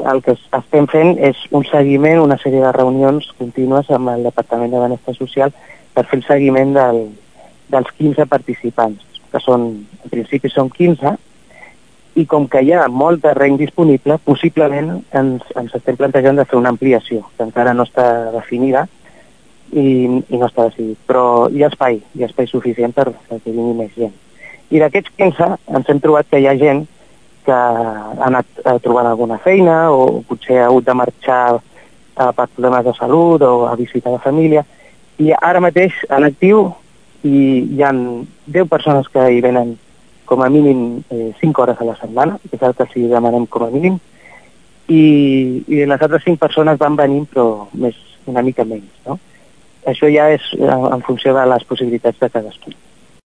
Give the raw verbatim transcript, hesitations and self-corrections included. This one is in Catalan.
el que estem fent és un seguiment, una sèrie de reunions contínues amb el Departament de Benestar Social per fer el seguiment del, dels quinze participants, que són, en principi són quinze, i com que hi ha molt terreny disponible, possiblement ens, ens estem plantejant de fer una ampliació, que encara no està definida i, i no està decidit, però hi ha espai, hi ha espai suficient per, per que vingui més gent. I d'aquests quinze ens hem trobat que hi ha gent que ha anat trobant alguna feina o potser ha hagut de marxar eh, per problemes de salut o a visitar la família. I ara mateix, en actiu, hi, hi ha deu persones que hi venen com a mínim eh, cinc hores a la setmana, que és el que sí demanem com a mínim, i, i les altres cinc persones van venint, però més, una mica menys, no? Això ja és en funció de les possibilitats de cadascú.